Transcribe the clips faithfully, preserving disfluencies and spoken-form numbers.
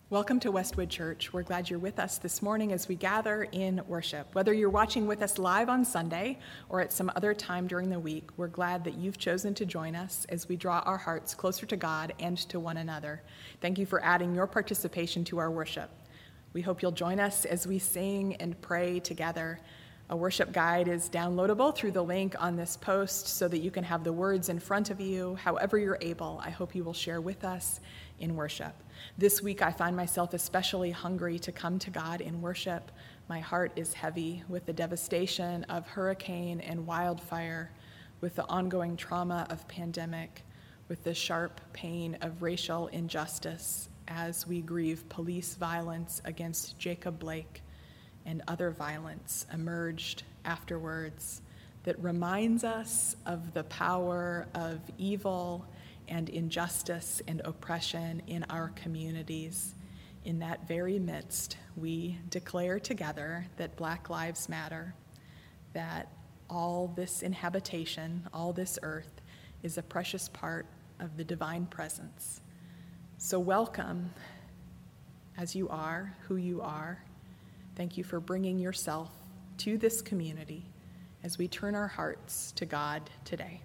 Welcome to Westwood Church. We're glad you're with us this morning as we gather in worship. Whether you're watching with us live on Sunday or at some other time during the week, we're glad that you've chosen to join us as we draw our hearts closer to God and to one another. Thank you for adding your participation to our worship. We hope you'll join us as we sing and pray together. A worship guide is downloadable through the link on this post so that you can have the words in front of you. However you're able, I hope you will share with us in worship. This week, I find myself especially hungry to come to God in worship. My heart is heavy with the devastation of hurricane and wildfire, with the ongoing trauma of pandemic, with the sharp pain of racial injustice as we grieve police violence against Jacob Blake and other violence emerged afterwards that reminds us of the power of evil and injustice and oppression in our communities. In that very midst, we declare together that Black Lives Matter, that all this inhabitation, all this earth, is a precious part of the divine presence. So welcome as you are, who you are. Thank you for bringing yourself to this community as we turn our hearts to God today.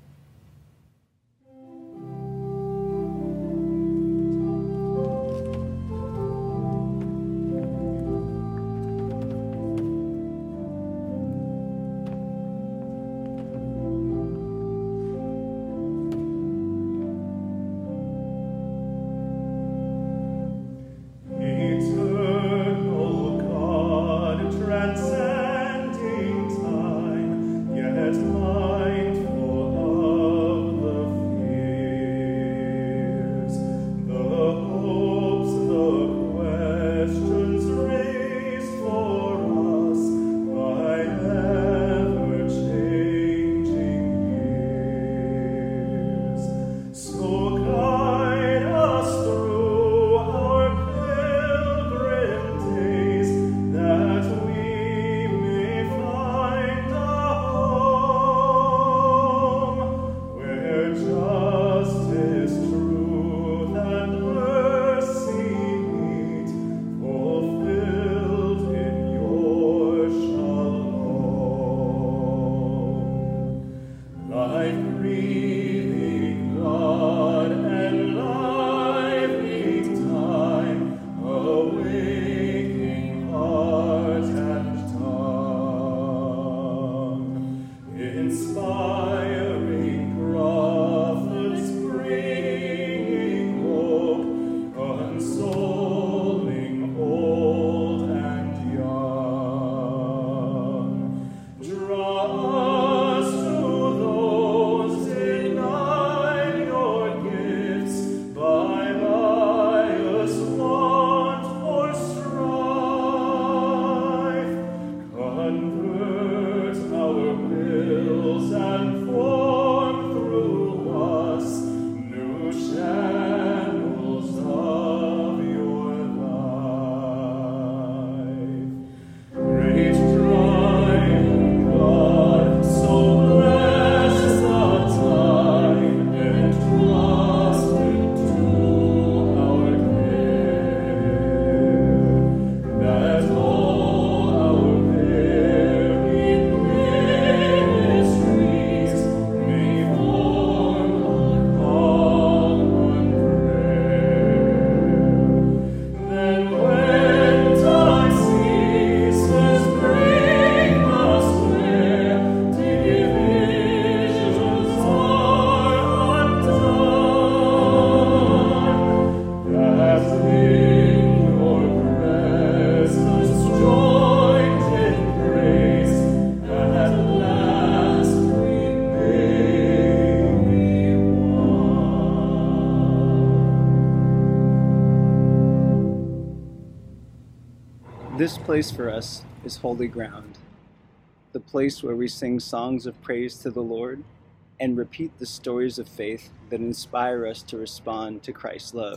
This place for us is holy ground, the place where we sing songs of praise to the Lord and repeat the stories of faith that inspire us to respond to Christ's love.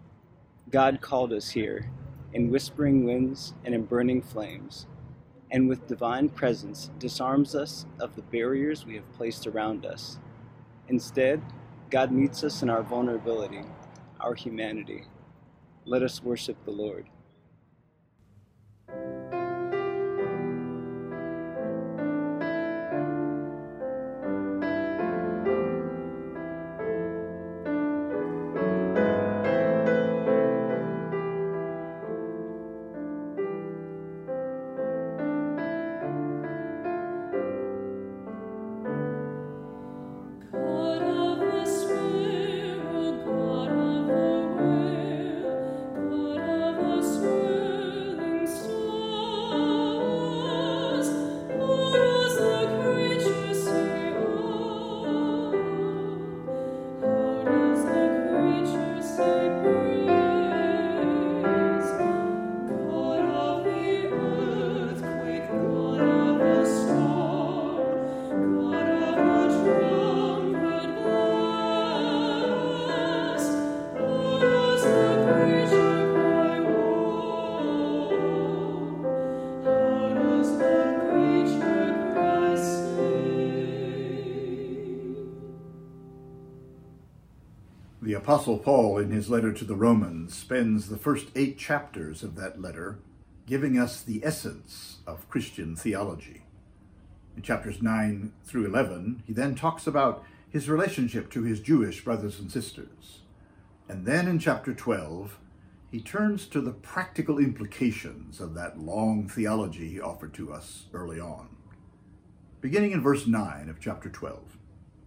God called us here in whispering winds and in burning flames, and with divine presence disarms us of the barriers we have placed around us. Instead, God meets us in our vulnerability, our humanity. Let us worship the Lord. The Apostle Paul, in his letter to the Romans, spends the first eight chapters of that letter giving us the essence of Christian theology. In chapters nine through eleven, he then talks about his relationship to his Jewish brothers and sisters. And then in chapter twelve, he turns to the practical implications of that long theology he offered to us early on. Beginning in verse nine of chapter twelve.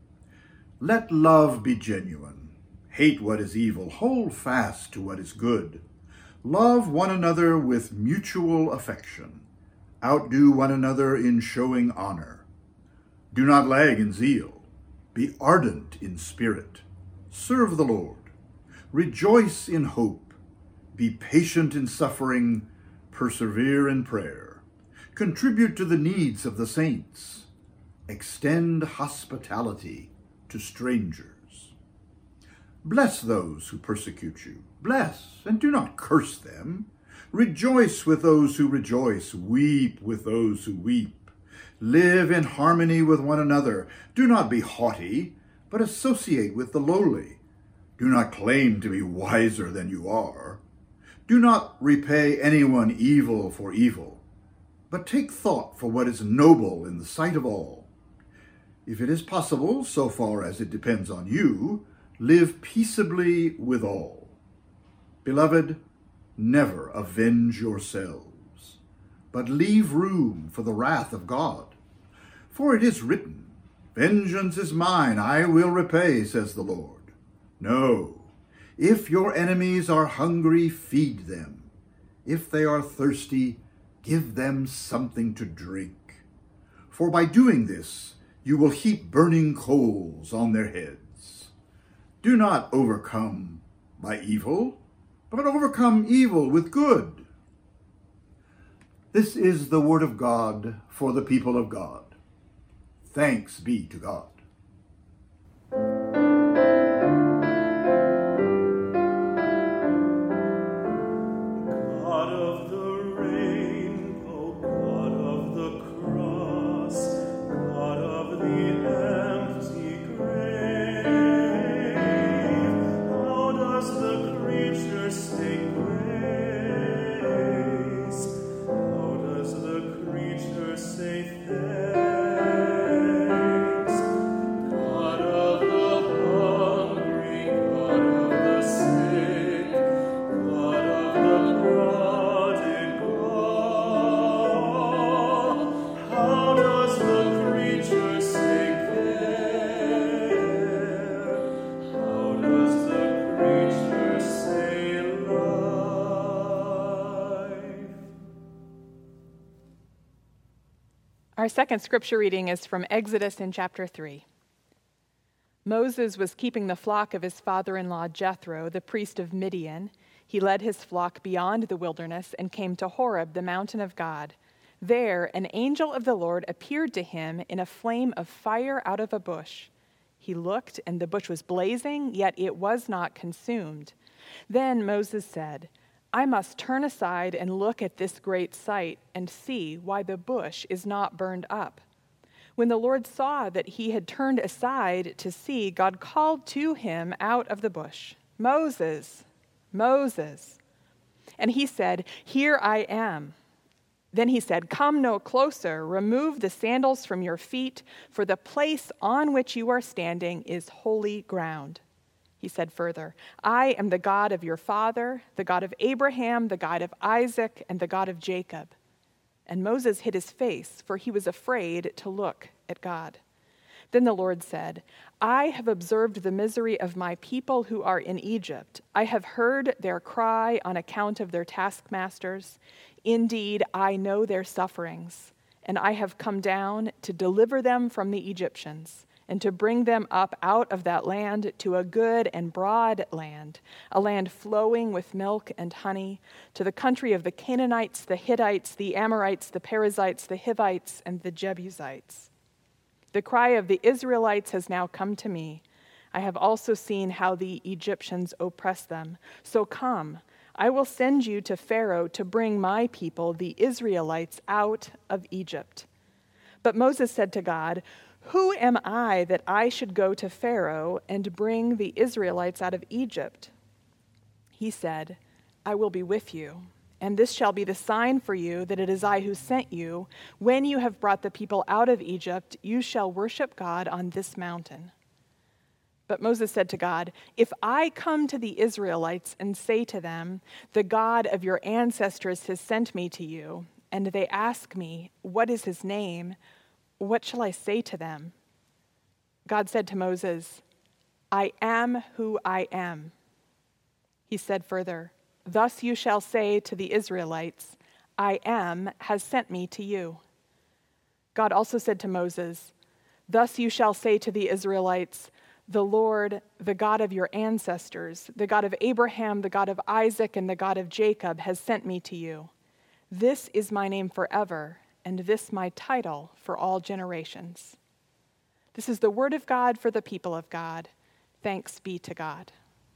Let love be genuine. Hate what is evil. Hold fast to what is good. Love one another with mutual affection. Outdo one another in showing honor. Do not lag in zeal. Be ardent in spirit. Serve the Lord. Rejoice in hope. Be patient in suffering. Persevere in prayer. Contribute to the needs of the saints. Extend hospitality to strangers. Bless those who persecute you. Bless, and do not curse them. Rejoice with those who rejoice. Weep with those who weep. Live in harmony with one another. Do not be haughty, but associate with the lowly. Do not claim to be wiser than you are. Do not repay anyone evil for evil, but take thought for what is noble in the sight of all. If it is possible, so far as it depends on you, live peaceably with all. Beloved, never avenge yourselves, but leave room for the wrath of God. For it is written, Vengeance is mine, I will repay, says the Lord. No, if your enemies are hungry, feed them. If they are thirsty, give them something to drink. For by doing this, you will heap burning coals on their heads. Do not overcome by evil, but overcome evil with good. This is the word of God for the people of God. Thanks be to God. God of the rainbow, God of the cross, God of the empty grave, how does the creature say grace? How does the creature say thanks? God of the hungry, God of the sick, God of the prodigal, how does the creature say care? How does the creature say life? Our second scripture reading is from Exodus in chapter three. Moses was keeping the flock of his father-in-law Jethro, the priest of Midian. He led his flock beyond the wilderness and came to Horeb, the mountain of God. There, an angel of the Lord appeared to him in a flame of fire out of a bush. He looked, and the bush was blazing, yet it was not consumed. Then Moses said, I must turn aside and look at this great sight and see why the bush is not burned up. When the Lord saw that he had turned aside to see, God called to him out of the bush, Moses, Moses. And he said, "Here I am." Then he said, "Come no closer, remove the sandals from your feet, for the place on which you are standing is holy ground." He said further, "I am the God of your father, the God of Abraham, the God of Isaac, and the God of Jacob." And Moses hid his face, for he was afraid to look at God. Then the Lord said, "I have observed the misery of my people who are in Egypt. I have heard their cry on account of their taskmasters. Indeed, I know their sufferings, and I have come down to deliver them from the Egyptians, and to bring them up out of that land to a good and broad land, a land flowing with milk and honey, to the country of the Canaanites, the Hittites, the Amorites, the Perizzites, the Hivites, and the Jebusites. The cry of the Israelites has now come to me. I have also seen how the Egyptians oppress them. So come, I will send you to Pharaoh to bring my people, the Israelites, out of Egypt." But Moses said to God, "Who am I that I should go to Pharaoh and bring the Israelites out of Egypt?" He said, "I will be with you, and this shall be the sign for you that it is I who sent you. When you have brought the people out of Egypt, you shall worship God on this mountain." But Moses said to God, "If I come to the Israelites and say to them, 'The God of your ancestors has sent me to you,' and they ask me, 'What is his name?' what shall I say to them?" God said to Moses, "I am who I am." He said further, "Thus you shall say to the Israelites, 'I am has sent me to you.'" God also said to Moses, "Thus you shall say to the Israelites, 'The Lord, the God of your ancestors, the God of Abraham, the God of Isaac, and the God of Jacob has sent me to you. This is my name forever, and this my title for all generations.'" This is the word of God for the people of God. Thanks be to God.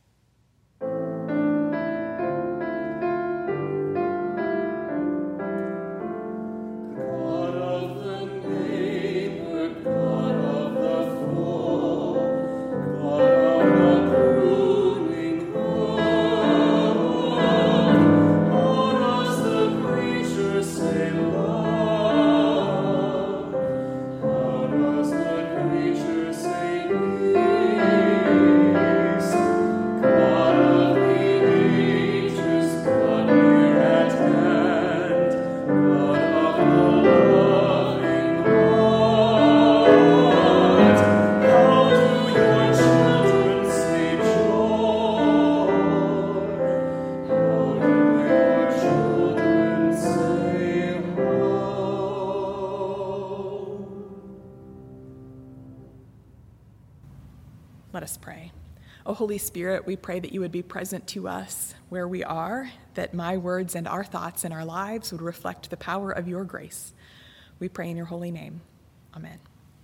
Let us pray. O Holy Spirit, we pray that you would be present to us where we are, that my words and our thoughts and our lives would reflect the power of your grace. We pray in your holy name. Amen.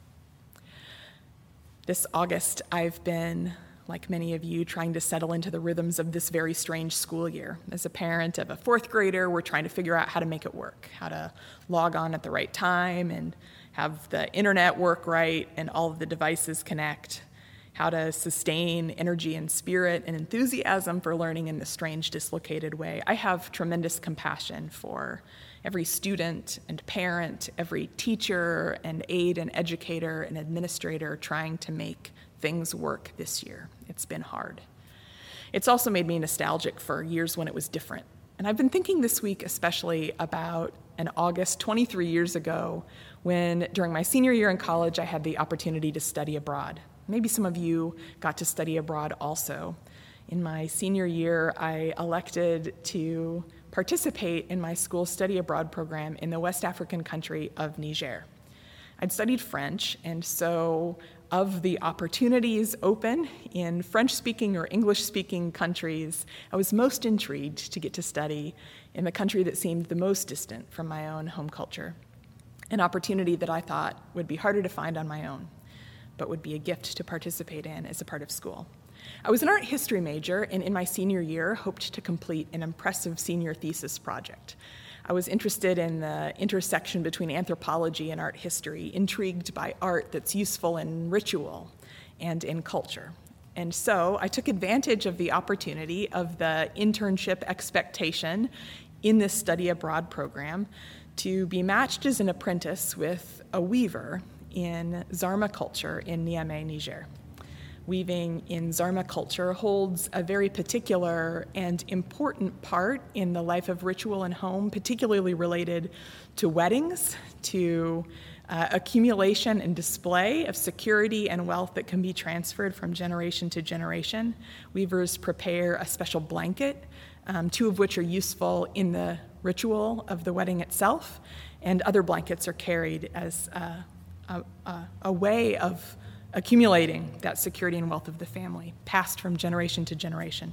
This August, I've been, like many of you, trying to settle into the rhythms of this very strange school year. As a parent of a fourth grader, we're trying to figure out how to make it work, how to log on at the right time and have the internet work right and all of the devices connect, how to sustain energy and spirit and enthusiasm for learning in this strange, dislocated way. I have tremendous compassion for every student and parent, every teacher and aide and educator and administrator trying to make things work this year. It's been hard. It's also made me nostalgic for years when it was different. And I've been thinking this week especially about an August twenty-three years ago when, during my senior year in college, I had the opportunity to study abroad. Maybe some of you got to study abroad also. In my senior year, I elected to participate in my school study abroad program in the West African country of Niger. I'd studied French, and so of the opportunities open in French-speaking or English-speaking countries, I was most intrigued to get to study in the country that seemed the most distant from my own home culture, an opportunity that I thought would be harder to find on my own, but would be a gift to participate in as a part of school. I was an art history major, and in my senior year, hoped to complete an impressive senior thesis project. I was interested in the intersection between anthropology and art history, intrigued by art that's useful in ritual and in culture. And so I took advantage of the opportunity of the internship expectation in this study abroad program to be matched as an apprentice with a weaver in Zarma culture in Niamey, Niger. Weaving in Zarma culture holds a very particular and important part in the life of ritual and home, particularly related to weddings, to uh, accumulation and display of security and wealth that can be transferred from generation to generation. Weavers prepare a special blanket, um, two of which are useful in the ritual of the wedding itself, and other blankets are carried as a, a, a, a way of accumulating that security and wealth of the family, passed from generation to generation.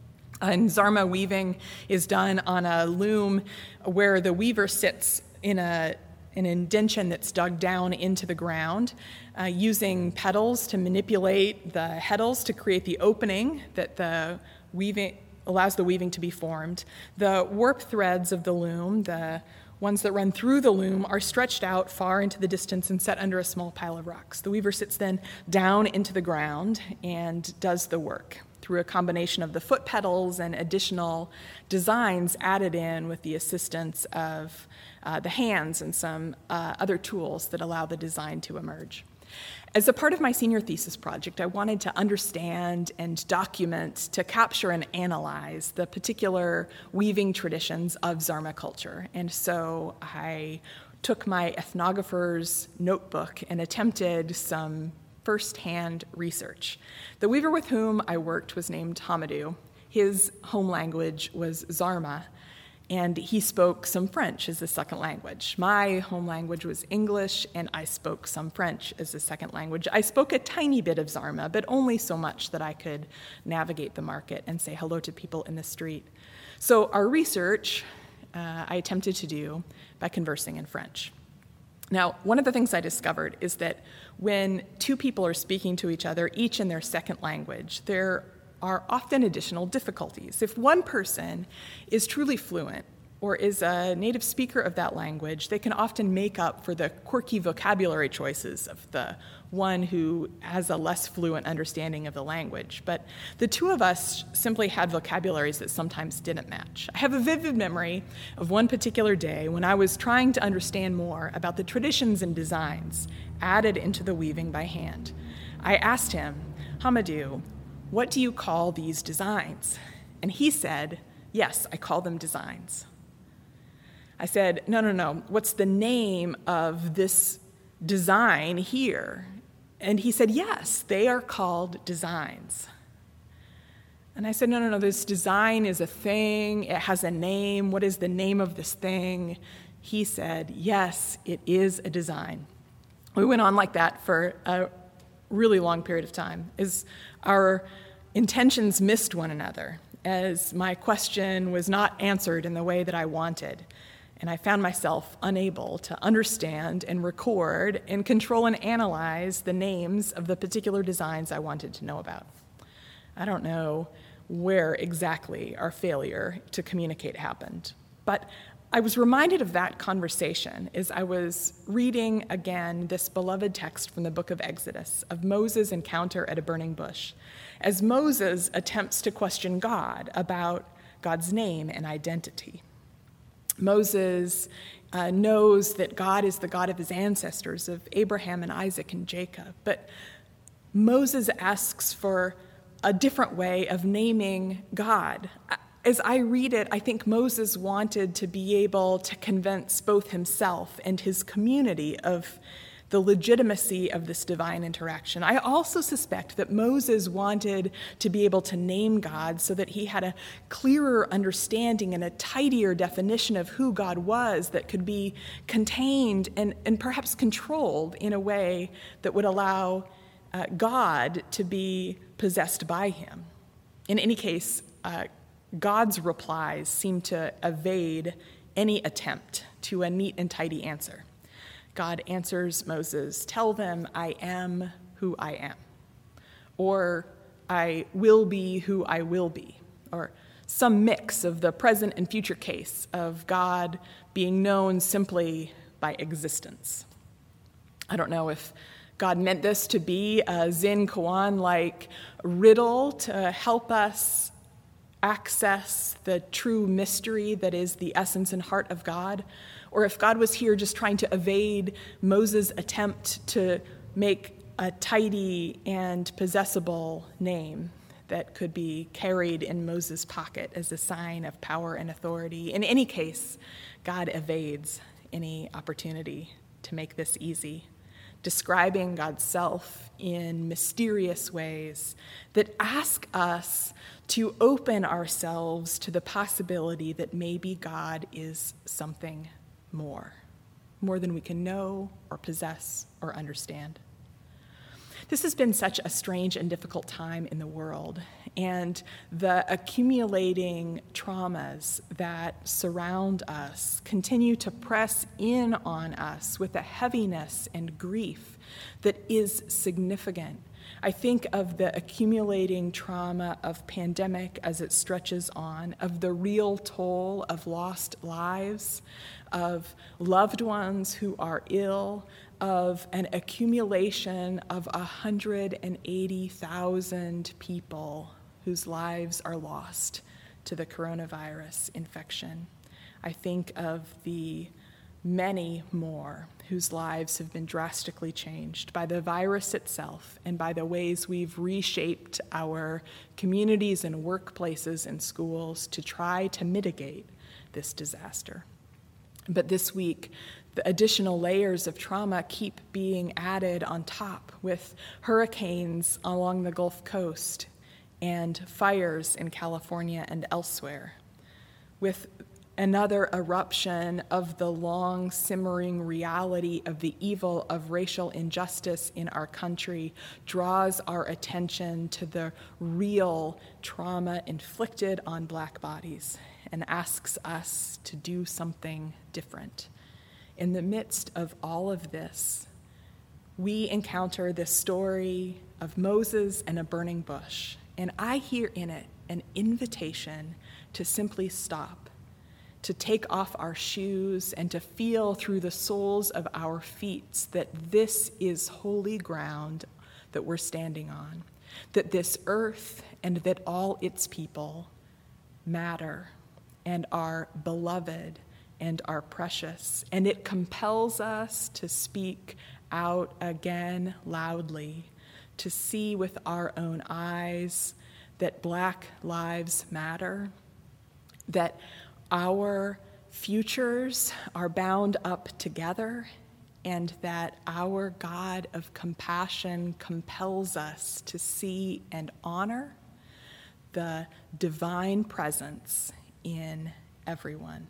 And Zarma weaving is done on a loom where the weaver sits in a, an indention that's dug down into the ground, uh, using pedals to manipulate the heddles to create the opening that the weaving allows the weaving to be formed. The warp threads of the loom, the ones that run through the loom, are stretched out far into the distance and set under a small pile of rocks. The weaver sits then down into the ground and does the work through a combination of the foot pedals and additional designs added in with the assistance of uh, the hands and some uh, other tools that allow the design to emerge. As a part of my senior thesis project, I wanted to understand and document, to capture and analyze the particular weaving traditions of Zarma culture. And so I took my ethnographer's notebook and attempted some first-hand research. The weaver with whom I worked was named Hamadou. His home language was Zarma, and he spoke some French as a second language. My home language was English, and I spoke some French as a second language. I spoke a tiny bit of Zarma, but only so much that I could navigate the market and say hello to people in the street. So our research uh, I attempted to do by conversing in French. Now, one of the things I discovered is that when two people are speaking to each other, each in their second language, there are often additional difficulties. If one person is truly fluent or is a native speaker of that language, they can often make up for the quirky vocabulary choices of the one who has a less fluent understanding of the language. But the two of us simply had vocabularies that sometimes didn't match. I have a vivid memory of one particular day when I was trying to understand more about the traditions and designs added into the weaving by hand. I asked him, Hamadou, what do you call these designs? And he said, yes, I call them designs. I said, no, no, no, what's the name of this design here? And he said, yes, they are called designs. And I said, no, no, no, this design is a thing, it has a name, what is the name of this thing? He said, yes, it is a design. We went on like that for a really long period of time. Is our intentions missed one another, as my question was not answered in the way that I wanted, and I found myself unable to understand and record and control and analyze the names of the particular designs I wanted to know about. I don't know where exactly our failure to communicate happened, but I was reminded of that conversation as I was reading again this beloved text from the book of Exodus of Moses' encounter at a burning bush, as Moses attempts to question God about God's name and identity. Moses uh, knows that God is the God of his ancestors, of Abraham and Isaac and Jacob, but Moses asks for a different way of naming God. As I read it, I think Moses wanted to be able to convince both himself and his community of the legitimacy of this divine interaction. I also suspect that Moses wanted to be able to name God so that he had a clearer understanding and a tidier definition of who God was that could be contained and, and perhaps controlled in a way that would allow uh, God to be possessed by him. In any case, uh, God's replies seem to evade any attempt to a neat and tidy answer. God answers Moses, tell them I am who I am, or I will be who I will be, or some mix of the present and future case of God being known simply by existence. I don't know if God meant this to be a Zin koan-like riddle to help us access the true mystery that is the essence and heart of God, or if God was here just trying to evade Moses' attempt to make a tidy and possessible name that could be carried in Moses' pocket as a sign of power and authority. In any case, God evades any opportunity to make this easy, describing God's self in mysterious ways that ask us to open ourselves to the possibility that maybe God is something more, more than we can know or possess or understand. This has been such a strange and difficult time in the world, and the accumulating traumas that surround us continue to press in on us with a heaviness and grief that is significant. I think of the accumulating trauma of pandemic as it stretches on, of the real toll of lost lives, of loved ones who are ill, of an accumulation of one hundred eighty thousand people whose lives are lost to the coronavirus infection. I think of the many more whose lives have been drastically changed by the virus itself and by the ways we've reshaped our communities and workplaces and schools to try to mitigate this disaster. But this week, the additional layers of trauma keep being added on top with hurricanes along the Gulf Coast and fires in California and elsewhere, with another eruption of the long simmering reality of the evil of racial injustice in our country draws our attention to the real trauma inflicted on Black bodies and asks us to do something different. In the midst of all of this, we encounter this story of Moses and a burning bush, and I hear in it an invitation to simply stop, to take off our shoes and to feel through the soles of our feet that this is holy ground that we're standing on, that this earth and that all its people matter and are beloved and are precious. And it compels us to speak out again loudly, to see with our own eyes that Black lives matter, that our futures are bound up together, and that our God of compassion compels us to see and honor the divine presence in everyone.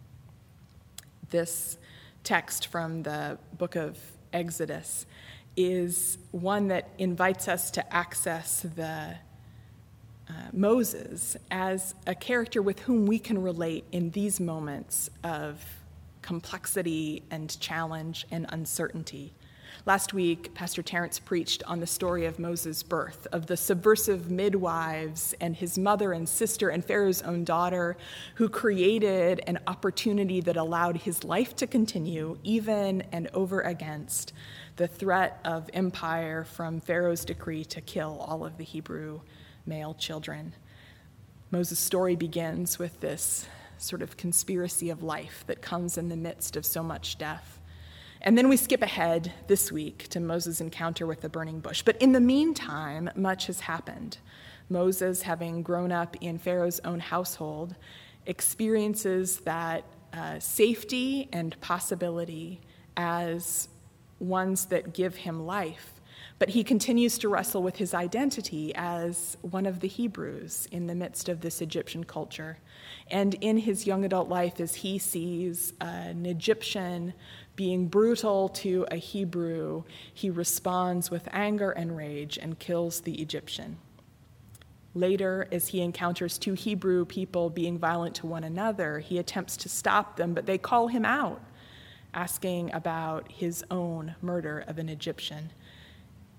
This text from the book of Exodus is one that invites us to access the Uh, Moses as a character with whom we can relate in these moments of complexity and challenge and uncertainty. Last week, Pastor Terrence preached on the story of Moses' birth, of the subversive midwives and his mother and sister and Pharaoh's own daughter who created an opportunity that allowed his life to continue even and over against the threat of empire from Pharaoh's decree to kill all of the Hebrew male children. Moses' story begins with this sort of conspiracy of life that comes in the midst of so much death. And then we skip ahead this week to Moses' encounter with the burning bush. But in the meantime, much has happened. Moses, having grown up in Pharaoh's own household, experiences that uh, safety and possibility as ones that give him life. But he continues to wrestle with his identity as one of the Hebrews in the midst of this Egyptian culture. And in his young adult life, as he sees an Egyptian being brutal to a Hebrew, he responds with anger and rage and kills the Egyptian. Later, as he encounters two Hebrew people being violent to one another, he attempts to stop them, but they call him out, asking about his own murder of an Egyptian.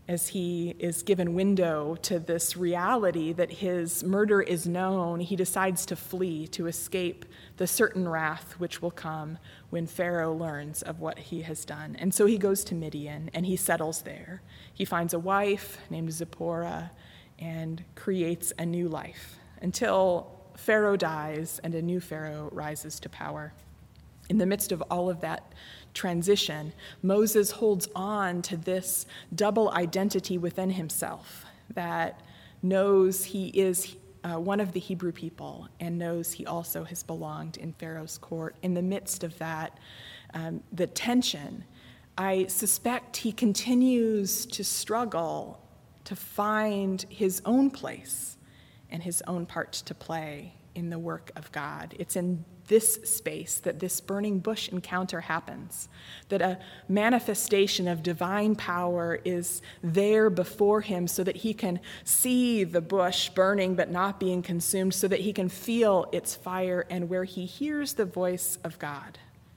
as he is given window to this reality that his murder is known, he decides to flee to escape the certain wrath which will come when Pharaoh learns of what he has done. And so he goes to Midian, and he settles there. He finds a wife named Zipporah and creates a new life until Pharaoh dies and a new Pharaoh rises to power. In the midst of all of that transition, Moses holds on to this double identity within himself that knows he is uh, one of the Hebrew people and knows he also has belonged in Pharaoh's court. In the midst of that, um, the tension, I suspect he continues to struggle to find his own place and his own part to play in the work of God. It's in this space that this burning bush encounter happens, that a manifestation of divine power is there before him so that he can see the bush burning but not being consumed, so that he can feel its fire, and where he hears the voice of God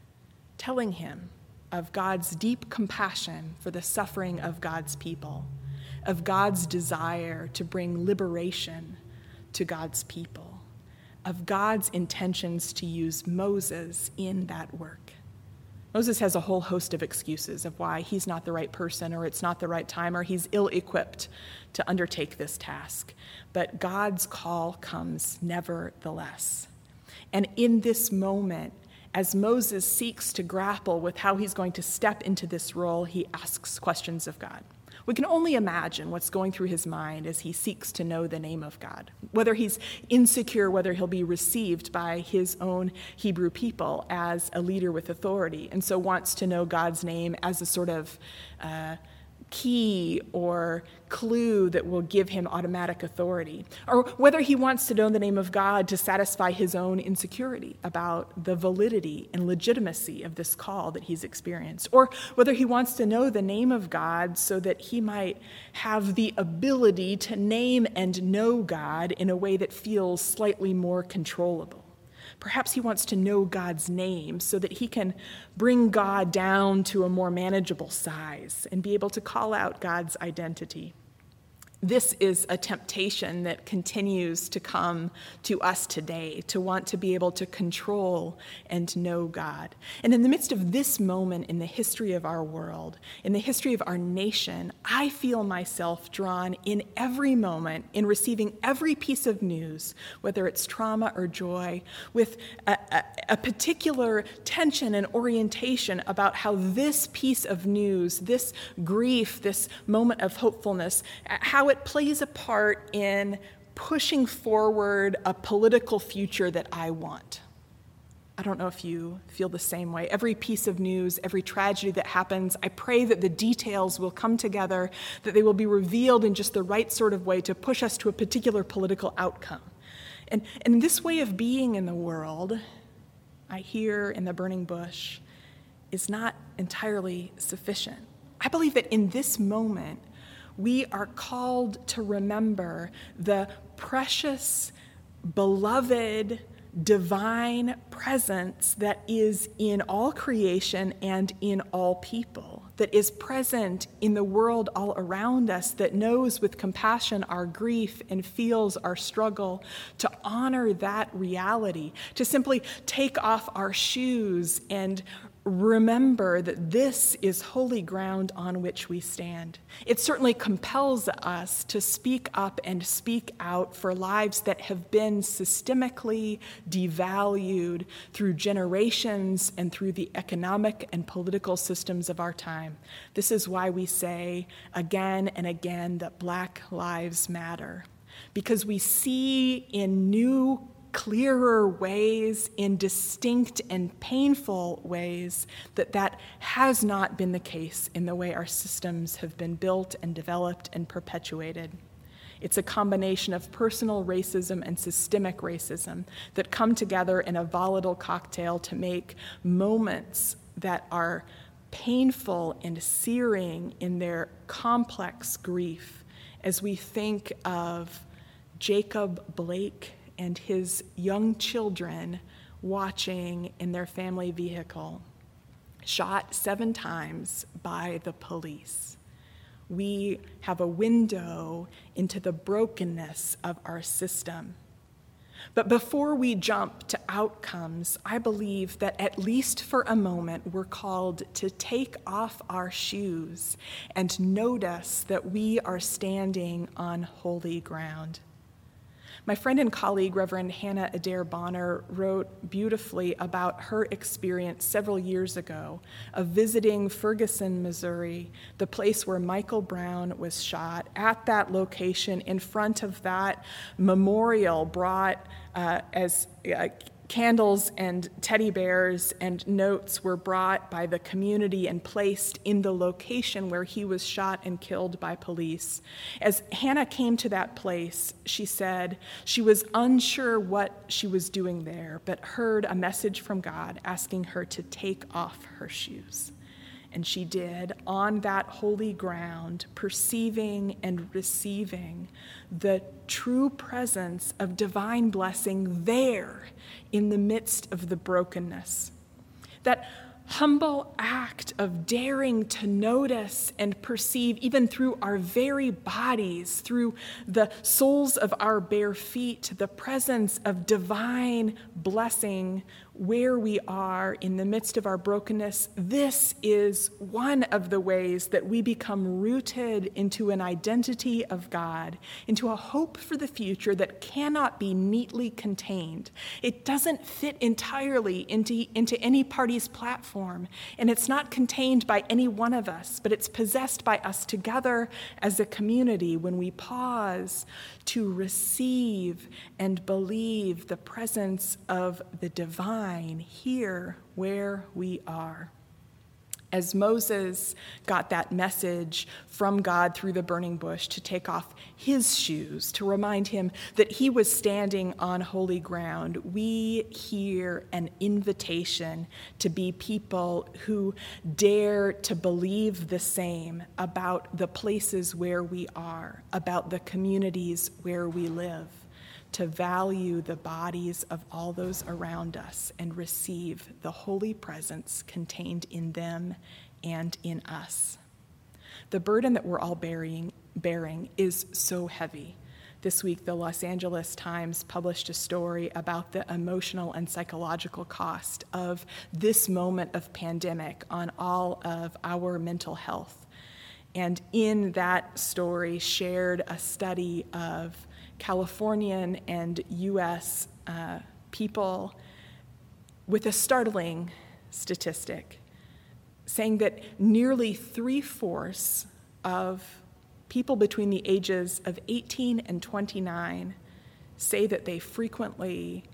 telling him of God's deep compassion for the suffering of God's people, of God's desire to bring liberation to God's people, of God's intentions to use Moses in that work. Moses has a whole host of excuses of why he's not the right person, or it's not the right time, or he's ill-equipped to undertake this task. But God's call comes nevertheless. And in this moment, as Moses seeks to grapple with how he's going to step into this role, he asks questions of God. We can only imagine what's going through his mind as he seeks to know the name of God, whether he's insecure, whether he'll be received by his own Hebrew people as a leader with authority, and so wants to know God's name as a sort of uh, key or clue that will give him automatic authority, or whether he wants to know the name of God to satisfy his own insecurity about the validity and legitimacy of this call that he's experienced, or whether he wants to know the name of God so that he might have the ability to name and know God in a way that feels slightly more controllable. Perhaps he wants to know God's name so that he can bring God down to a more manageable size and be able to call out God's identity. This is a temptation that continues to come to us today, to want to be able to control and know God. And in the midst of this moment in the history of our world, in the history of our nation, I feel myself drawn in every moment, in receiving every piece of news, whether it's trauma or joy, with a, a, a particular tension and orientation about how this piece of news, this grief, this moment of hopefulness, how it plays a part in pushing forward a political future that I want. I don't know if you feel the same way. Every piece of news, every tragedy that happens, I pray that the details will come together, that they will be revealed in just the right sort of way to push us to a particular political outcome. And, and this way of being in the world, I hear in the burning bush, is not entirely sufficient. I believe that in this moment, we are called to remember the precious, beloved, divine presence that is in all creation and in all people, that is present in the world all around us, that knows with compassion our grief and feels our struggle, to honor that reality, to simply take off our shoes and remember that this is holy ground on which we stand. It certainly compels us to speak up and speak out for lives that have been systemically devalued through generations and through the economic and political systems of our time. This is why we say again and again that Black Lives Matter, because we see in new clearer ways, in distinct and painful ways, that that has not been the case in the way our systems have been built and developed and perpetuated. It's a combination of personal racism and systemic racism that come together in a volatile cocktail to make moments that are painful and searing in their complex grief, as we think of Jacob Blake and his young children watching in their family vehicle, shot seven times by the police. We have a window into the brokenness of our system. But before we jump to outcomes, I believe that at least for a moment, we're called to take off our shoes and notice that we are standing on holy ground. My friend and colleague, Reverend Hannah Adair Bonner, wrote beautifully about her experience several years ago of visiting Ferguson, Missouri, the place where Michael Brown was shot. At that location, in front of that memorial brought uh, as uh, candles and teddy bears and notes were brought by the community and placed in the location where he was shot and killed by police. As Hannah came to that place, she said she was unsure what she was doing there, but heard a message from God asking her to take off her shoes. And she did, on that holy ground, perceiving and receiving the true presence of divine blessing there in the midst of the brokenness. That humble act of daring to notice and perceive, even through our very bodies, through the soles of our bare feet, the presence of divine blessing where we are in the midst of our brokenness. This is one of the ways that we become rooted into an identity of God, into a hope for the future that cannot be neatly contained. It doesn't fit entirely into, into any party's platform, and it's not contained by any one of us, but it's possessed by us together as a community when we pause to receive and believe the presence of the divine here where we are. As Moses got that message from God through the burning bush to take off his shoes, to remind him that he was standing on holy ground, we hear an invitation to be people who dare to believe the same about the places where we are, about the communities where we live, to value the bodies of all those around us and receive the holy presence contained in them and in us. The burden that we're all bearing, bearing is so heavy. This week, the Los Angeles Times published a story about the emotional and psychological cost of this moment of pandemic on all of our mental health. And in that story, shared a study of Californian and U S uh, people with a startling statistic, saying that nearly three-fourths of people between the ages of eighteen and twenty-nine say that they frequently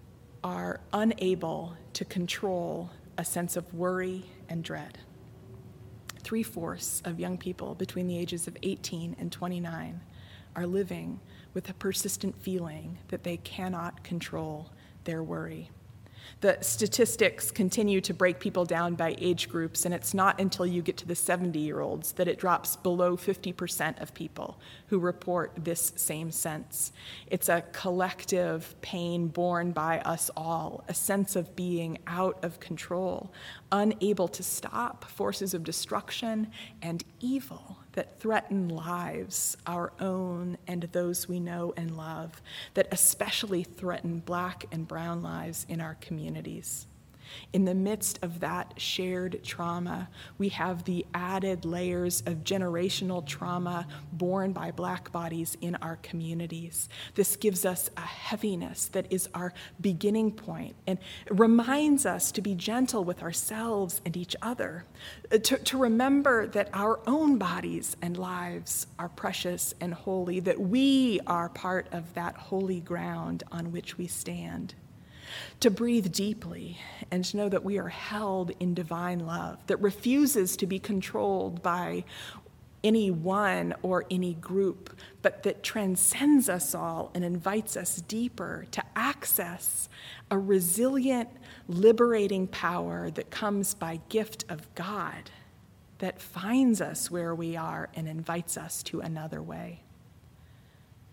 are unable to control a sense of worry and dread. Three-fourths of young people between the ages of eighteen and twenty-nine are living with a persistent feeling that they cannot control their worry. The statistics continue to break people down by age groups, and it's not until you get to the seventy-year-olds that it drops below fifty percent of people who report this same sense. It's a collective pain borne by us all, a sense of being out of control, unable to stop forces of destruction and evil that threaten lives, our own and those we know and love, that especially threaten Black and brown lives in our communities. In the midst of that shared trauma, we have the added layers of generational trauma borne by Black bodies in our communities. This gives us a heaviness that is our beginning point and reminds us to be gentle with ourselves and each other, to, to remember that our own bodies and lives are precious and holy, that we are part of that holy ground on which we stand. To breathe deeply and to know that we are held in divine love that refuses to be controlled by any one or any group, but that transcends us all and invites us deeper to access a resilient, liberating power that comes by gift of God, that finds us where we are and invites us to another way.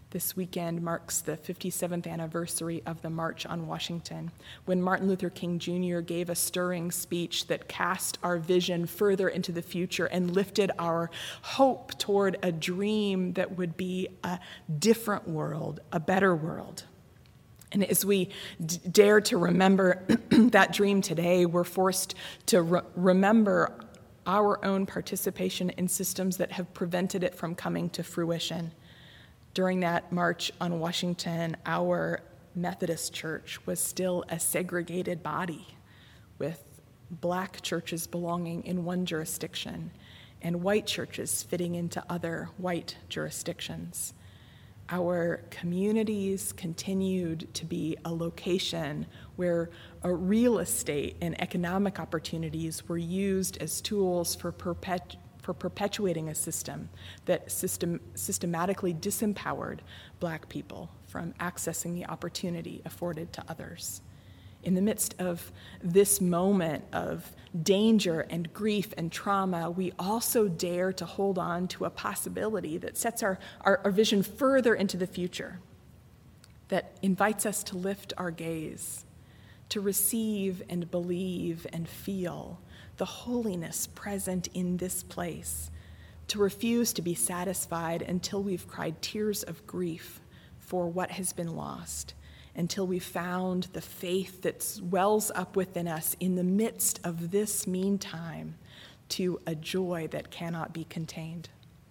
This weekend marks the fifty-seventh anniversary of the March on Washington, when Martin Luther King Junior gave a stirring speech that cast our vision further into the future and lifted our hope toward a dream that would be a different world, a better world. And as we d- dare to remember that dream today, we're forced to re- remember our own participation in systems that have prevented it from coming to fruition. During that March on Washington, our Methodist Church was still a segregated body, with black churches belonging in one jurisdiction and white churches fitting into other white jurisdictions. Our communities continued to be a location where a real estate and economic opportunities were used as tools for perpet- for perpetuating a system that system- systematically disempowered Black people from accessing the opportunity afforded to others. In the midst of this moment of danger and grief and trauma, we also dare to hold on to a possibility that sets our, our, our vision further into the future, that invites us to lift our gaze, to receive and believe and feel the holiness present in this place, to refuse to be satisfied until we've cried tears of grief for what has been lost, until we've found the faith that wells up within us in the midst of this meantime to a joy that cannot be contained.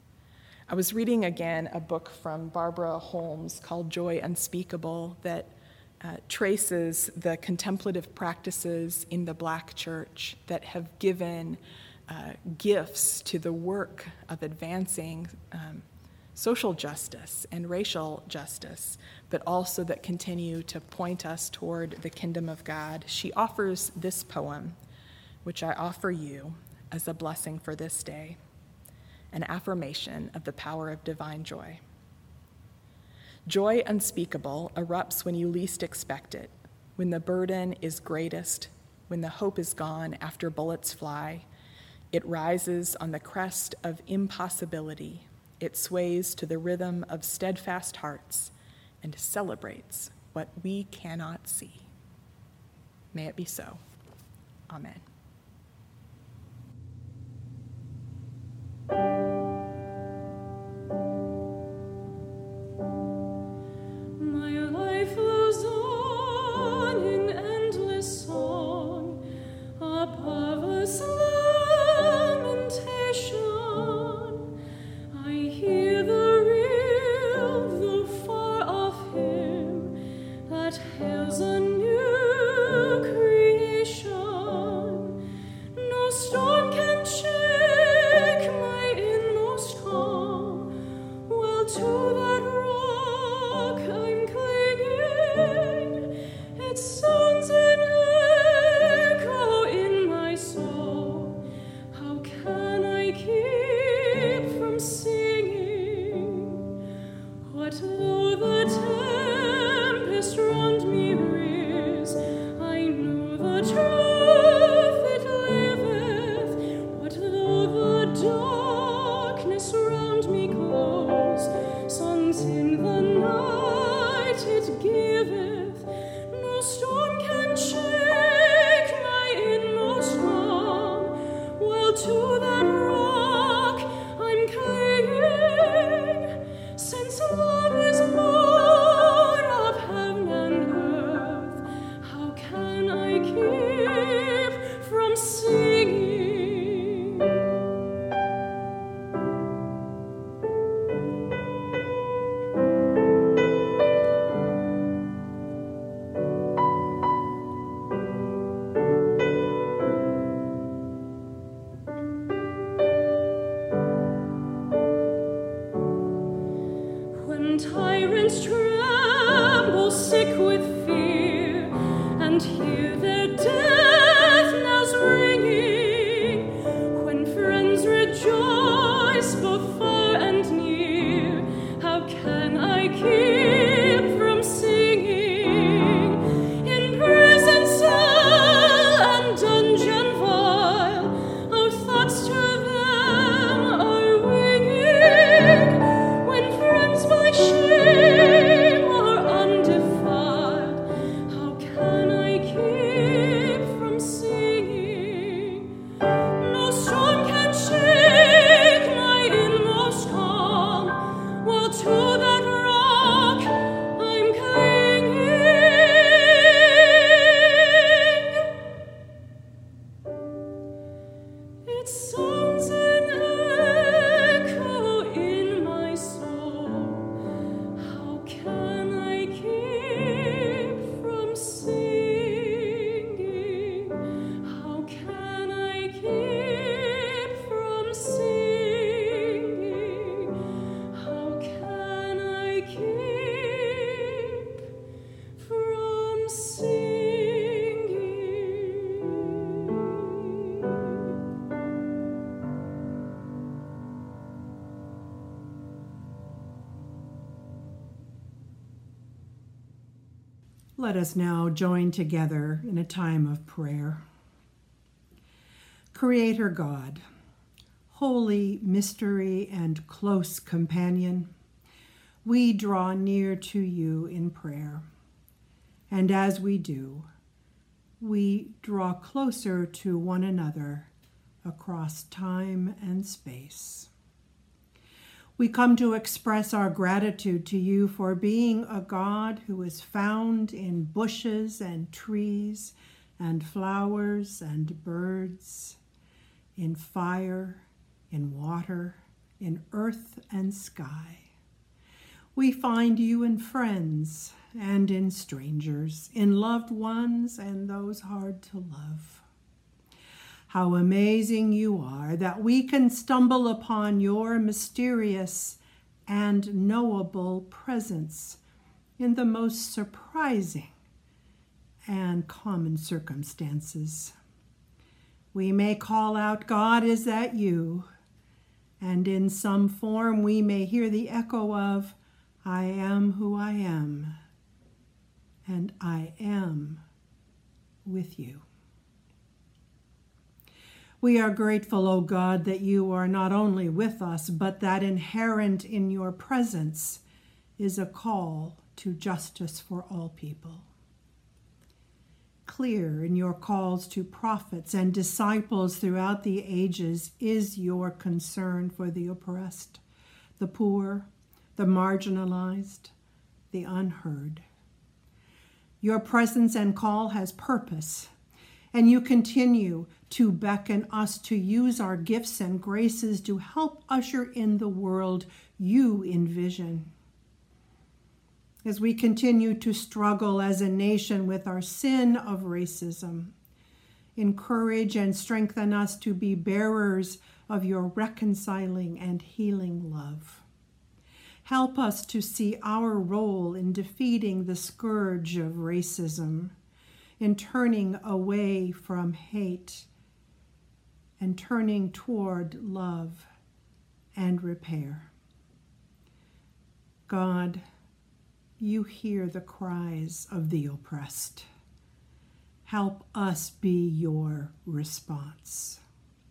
I was reading again a book from Barbara Holmes called Joy Unspeakable that uh, traces the contemplative practices in the Black church that have given uh, gifts to the work of advancing um, social justice and racial justice, but also that continue to point us toward the kingdom of God. She offers this poem, which I offer you as a blessing for this day, an affirmation of the power of divine joy. Joy unspeakable erupts when you least expect it, when the burden is greatest, when the hope is gone after bullets fly. It rises on the crest of impossibility. It sways to the rhythm of steadfast hearts and celebrates what we cannot see. May it be so. Amen. My life flows on in endless song above us lamentation. I hear the real, though far off hymn that hails a new creation. No storm can shake my inmost calm, while to that rock I'm clinging. It sounds an echo in my soul. How can I keep from singing? What though the tempest round me rears? I know the truth it liveth. What though the darkness round me close? Songs in the night it giveth. No storm can shake my inmost calm, while to that rock I'm clinging. Since love is born of heaven and earth, how can I keep from singing? When tyrants tremble sick with fear and hear their death knells ringing, when friends rejoice both far and near, how can I keep from singing? In prison cell and dungeon vile, our thoughts to them are winging. When friends by shame Let us now join together in a time of prayer. Creator God, holy mystery and close companion, we draw near to you in prayer. And as we do, we draw closer to one another across time and space. We come to express our gratitude to you for being a God who is found in bushes and trees and flowers and birds, in fire, in water, in earth and sky. We find you in friends and in strangers, in loved ones and those hard to love. How amazing you are that we can stumble upon your mysterious and knowable presence in the most surprising and common circumstances. We may call out, God, is that you? And in some form we may hear the echo of, I am who I am, and I am with you. We are grateful, O God, that you are not only with us, but that inherent in your presence is a call to justice for all people. Clear in your calls to prophets and disciples throughout the ages is your concern for the oppressed, the poor, the marginalized, the unheard. Your presence and call has purpose, and you continue to beckon us to use our gifts and graces to help usher in the world you envision. As we continue to struggle as a nation with our sin of racism, encourage and strengthen us to be bearers of your reconciling and healing love. Help us to see our role in defeating the scourge of racism, in turning away from hate and turning toward love and repair. God, you hear the cries of the oppressed. Help us be your response.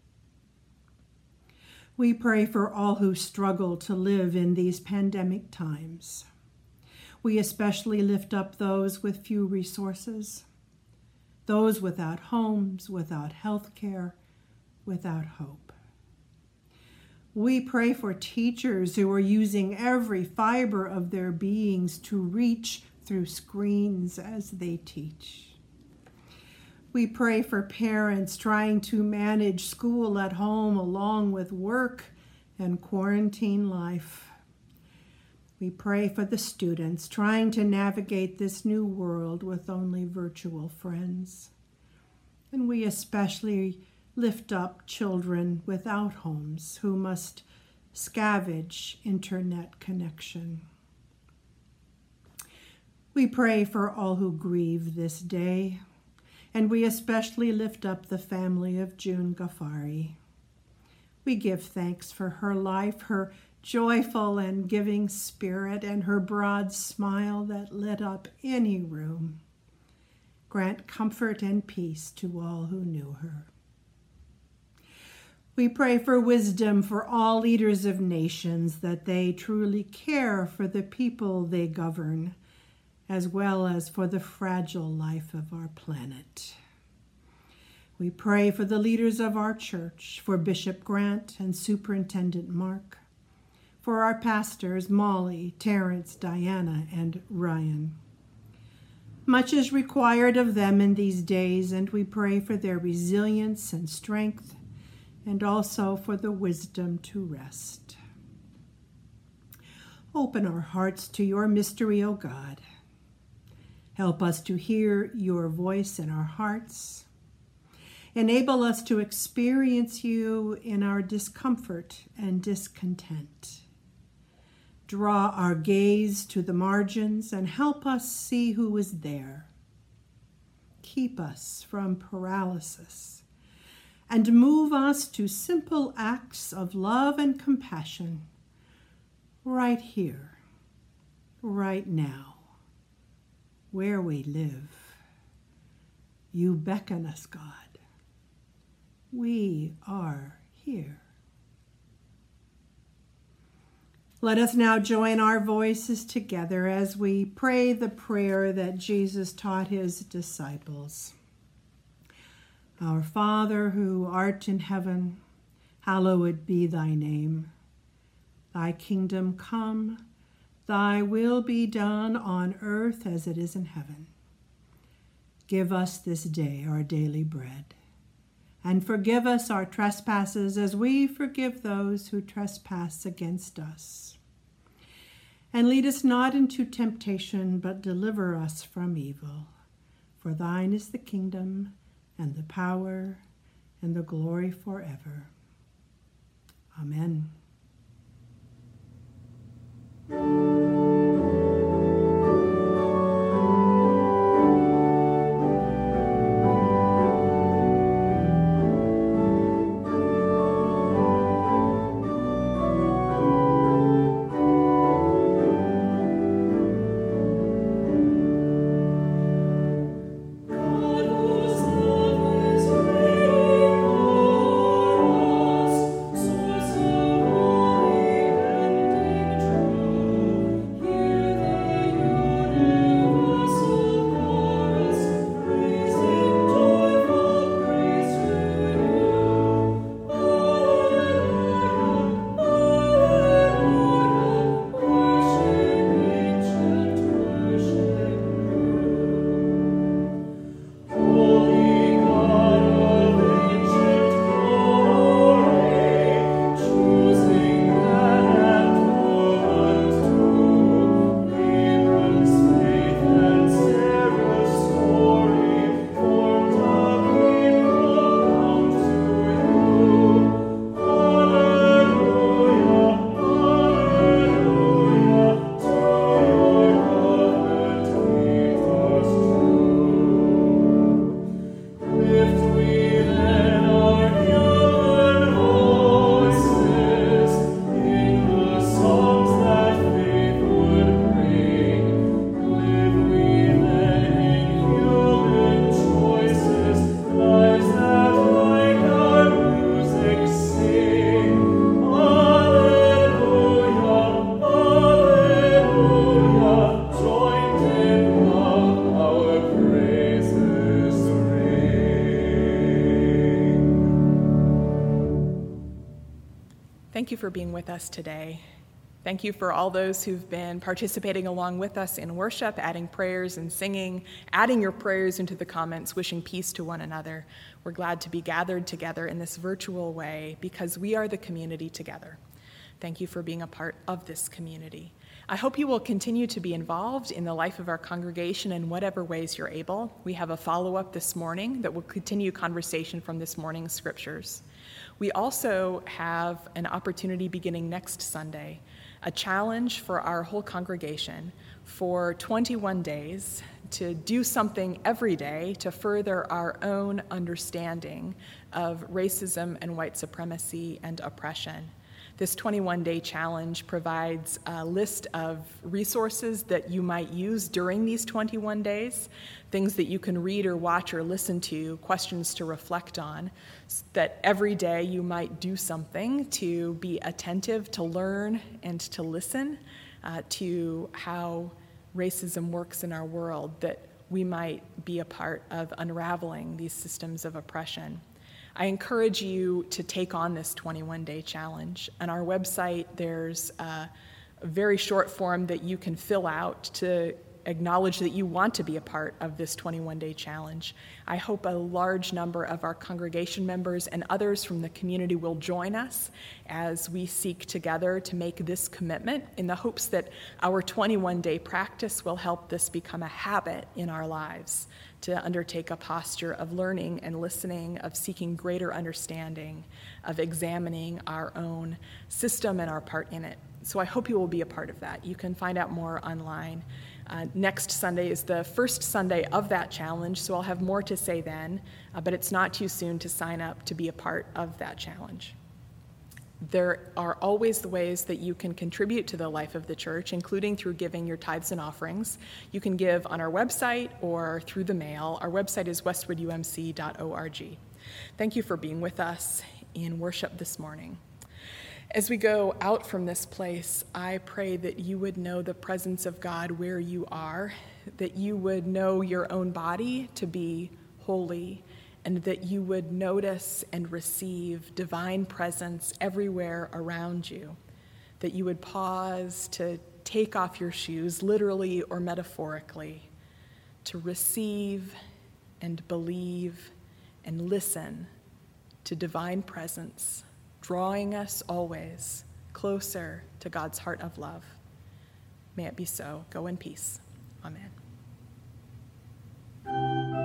We pray for all who struggle to live in these pandemic times. We especially lift up those with few resources, those without homes, without health care, without hope. We pray for teachers who are using every fiber of their beings to reach through screens as they teach. We pray for parents trying to manage school at home along with work and quarantine life. We pray for the students trying to navigate this new world with only virtual friends. And we especially lift up children without homes who must scavenge internet connection. We pray for all who grieve this day, and we especially lift up the family of June Ghaffari. We give thanks for her life, her joyful and giving spirit, and her broad smile that lit up any room. Grant comfort and peace to all who knew her. We pray for wisdom for all leaders of nations, that they truly care for the people they govern, as well as for the fragile life of our planet. We pray for the leaders of our church, for Bishop Grant and Superintendent Mark, for our pastors, Molly, Terrence, Diana, and Ryan. Much is required of them in these days, and we pray for their resilience and strength, and also for the wisdom to rest. Open our hearts to your mystery, O God. Help us to hear your voice in our hearts. Enable us to experience you in our discomfort and discontent. Draw our gaze to the margins and help us see who is there. Keep us from paralysis and move us to simple acts of love and compassion right here, right now, where we live. You beckon us, God. We are here. Let us now join our voices together as we pray the prayer that Jesus taught his disciples. Our Father, who art in heaven, hallowed be thy name. Thy kingdom come, thy will be done on earth as it is in heaven. Give us this day our daily bread, and forgive us our trespasses as we forgive those who trespass against us. And lead us not into temptation, but deliver us from evil. For thine is the kingdom, and the power, and the glory forever. Amen. Thank you for being with us today. Thank you for all those who've been participating along with us in worship, adding prayers and singing, adding your prayers into the comments, wishing peace to one another. We're glad to be gathered together in this virtual way because we are the community together. Thank you for being a part of this community. I hope you will continue to be involved in the life of our congregation in whatever ways you're able. We have a follow-up this morning that will continue conversation from this morning's scriptures. We also have an opportunity beginning next Sunday, a challenge for our whole congregation for twenty-one days to do something every day to further our own understanding of racism and white supremacy and oppression. This twenty-one day challenge provides a list of resources that you might use during these twenty-one days, things that you can read or watch or listen to, questions to reflect on, so that every day you might do something to be attentive, to learn, and to listen uh, to how racism works in our world, that we might be a part of unraveling these systems of oppression. I encourage you to take on this twenty-one day challenge. On our website, there's a, a very short form that you can fill out to acknowledge that you want to be a part of this twenty-one day challenge. I hope a large number of our congregation members and others from the community will join us as we seek together to make this commitment in the hopes that our twenty-one day practice will help this become a habit in our lives, to undertake a posture of learning and listening, of seeking greater understanding, of examining our own system and our part in it. So I hope you will be a part of that. You can find out more online. Uh, next Sunday is the first Sunday of that challenge, so I'll have more to say then, uh, but it's not too soon to sign up to be a part of that challenge. There are always the ways that you can contribute to the life of the church, including through giving your tithes and offerings. You can give on our website or through the mail. Our website is westwood u m c dot org. Thank you for being with us in worship this morning. As we go out from this place, I pray that you would know the presence of God where you are, that you would know your own body to be holy, and that you would notice and receive divine presence everywhere around you, that you would pause to take off your shoes, literally or metaphorically, to receive and believe and listen to divine presence, drawing us always closer to God's heart of love. May it be so. Go in peace. Amen.